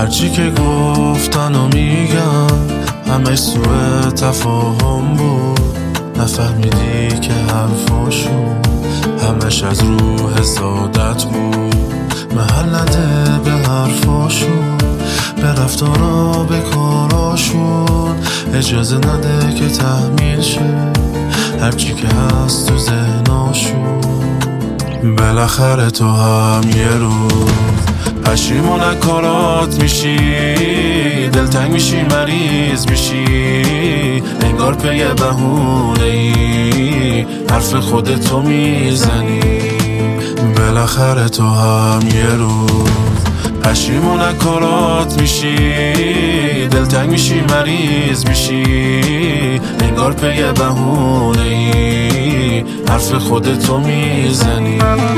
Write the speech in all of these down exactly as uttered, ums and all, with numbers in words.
هرچی که گفتن و میگم همه سوء تفاهم بود. نفهمیدی که حرفاشون همش از روح حسادت بود. محل نده به حرفاشون، به رفتارا به کاراشون. اجازه نده که تحمیل شه هرچی که هست تو ذهناشون. بالاخره تو هم یه روز پشیمون از کارات میشی، دلتنگ میشی، مریض میشی، انگار پی بهونه ای حرف خودتو میزنی. بالاخره تو هم یه روز پشیمون از کارات میشی، دلتنگ میشی، مریض میشی، انگار پی بهونه ای حرف خودتو میزنی.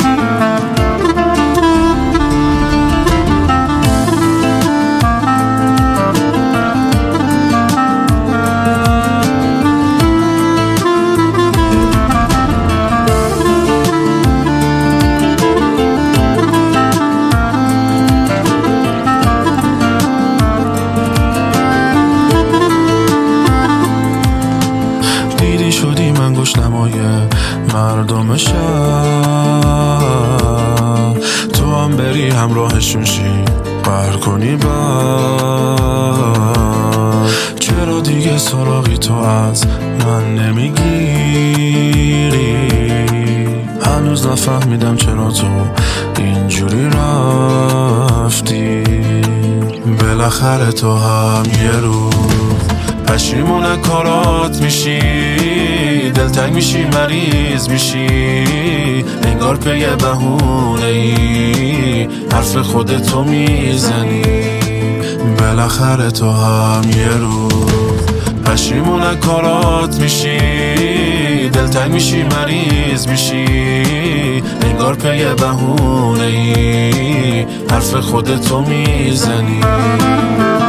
دیدی شدی من گوشنمای مردم شهر، تو هم بری همراهشون شی قهر کنی بعد. چرا دیگه سراغی تو از من نمیگیری؟ هنوز نفهمیدم چرا تو اینجوری رفتی. بالاخره تو هم یه روز پشیمون از کارات میشی، دلتنگ میشی، مریض میشی، انگار پی بهونه ای حرف خودتو میزنی. بالاخره تو هم یه روز پشیمون از کارات میشی، دلتنگ میشی، مریض میشی، انگار پی بهونه ای حرف خودتو میزنی.